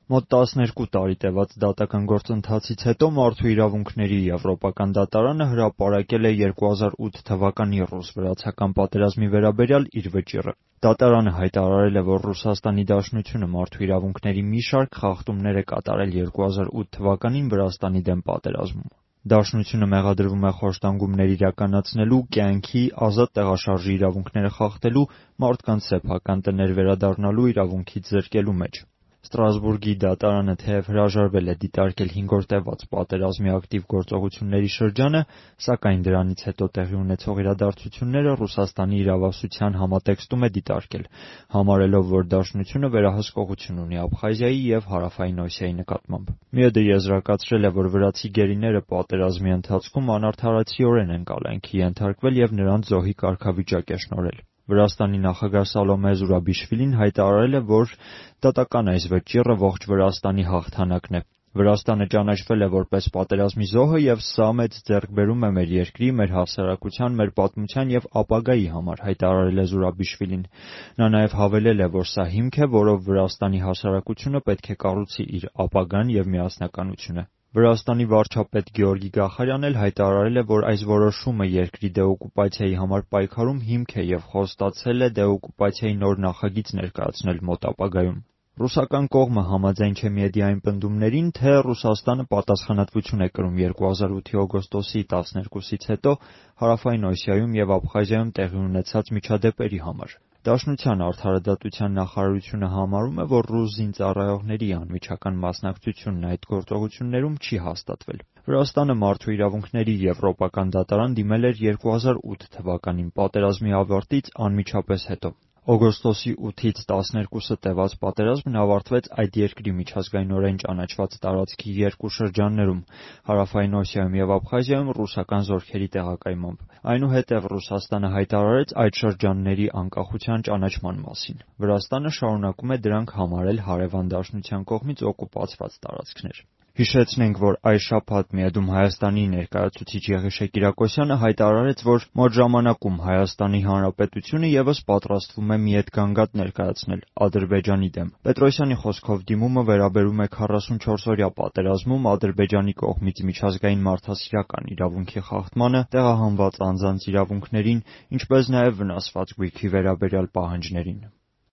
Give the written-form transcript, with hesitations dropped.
Մոտ 12 տարի տևած դատական գործընթացից հետո Մարդու իրավունքների եվրոպական դատարանը հրապարակել է 2008 թվականի ռուս-վրացական պատերազմի վերաբերյալ իր վճիռը։ Դատարանը հայտարարել է, որ Ռուսաստանի Դաշնությունը մարդու իրավունքների մի շարք խախտումներ է կատարել 2008 թվականին Վրաստանի դեմ պատերազմում։ Դաշնությունը մեղադրվում է խոշտանգումներ իրականացնելու, կյանքի, ազատ տեղաշարժի իրավունքները խախտելու, մարդկանց սեփական տներ վերադառնալու իրավունքից զրկելու մեջ։ Ստրասբուրգի դատարանը թեև հրաժարվել է դիտարկել 5 օր տևած պատերազմի ակտիվ գործողությունների շրջանը, սակայն դրանից հետո տեղի ունեցող իրադարձությունները Ռուսաստանի իրավասության համատեքստում է դիտարկել, համարելով, որ Դաշնությունը վերահսկողություն ունի Աբխազիայի և Հարավային Օսիայի նկատմամբ։ ՄԻԴ-ը եզրակացրել է, որ վրացի գերիները պատերազմի ընթացքում անարդարացիորեն են կալանքի ենթարկվել և նրանց զոհի կարգավիճակ է շնորհել։ Վրաստանի նախագահ Սալոմե Զուրաբիշվիլին հայտարարել է, որ դատական այս վճիռը ողջ Վրաստանի հաղթանակն է։ Վրաստանը ճանաչվել է որպես պատերազմի զոհը և սա մեծ ձեռքբերում է մեր երկրի, մեր հասարակության, մեր պատմության և ապագայի համար, հայտարարել է Զուրաբիշվիլին։ Նա նաև հավելել է, որ սա հիմք է, որով Վրաստանի հասարակությունը պետք է կառուցի իր ապագան և միասնականությունը։ Վրաստանի վարչապետ Գեորգի Գախարյանն էլ հայտարարել է, որ այս որոշումը երկրի դեօկուպացիայի համար պայքարում հիմք է և խոստացել է դեօկուպացիայի նոր նախագիծ ներկայացնել մոտ ապագայում։ Ռուսական կողմը համաձայն չէ ՄԻԴ-ի այն պնդումներին, թե Ռուսաստանը պատասխանատվություն է կրում 2008-ի օգոստոսի 12-ից հետո Հարավային Օսիայում և Աբխազիայում տեղի ունեցած միջադեպերի համար։ Դաշնության արդարադատության նախարարությունը համարում է, որ ռուս զինծառայողների անմիջական մասնակցությունն այդ գործողություններում չի հաստատվել։ Վրաստանը Մարդու իրավունքների եվրոպական դատարան դիմել էր 2008 թվականին պատերազմի ավարտից անմիջապես հետո։ Օգոստոսի 8-ից 12-ը տևած պատերազմն ավարտվեց այդ երկրի միջազգայնորեն ճանաչված տարածքի երկու շրջաններում՝ Հարավային Օսիայում և Աբխազիայում ռուսական զորքերի տեղակայմամբ։ Այնուհետև Ռուսաստանը հայտարարեց այդ շրջանների անկախության ճանաչման մասին։ Վրաստանը շարունակում է դրանք համարել հարևան դաշնության կողմից օկուպացված տարածքներ։ Հիշեցնենք, որ այս շաբաթ ՄԻԴ-ում Հայաստանի ներկայացուցիչ Եղիշե Կիրակոսյանը հայտարարեց, որ մոտ ժամանակում Հայաստանի Հանրապետությունը ևս պատրաստվում է միեդգանգատ ներկայացնել Ադրբեջանի դեմ։ Պետրոսյանի խոսքով դիմումը վերաբերում է 44-օրյա պատերազմում Ադրբեջանի կողմից միջազգային մարդասիրական իրավունքի խախտմանը, տեղահանված անձանց իրավունքներին, ինչպես նաև վնասված գույքի վերաբերյալ պահանջներին։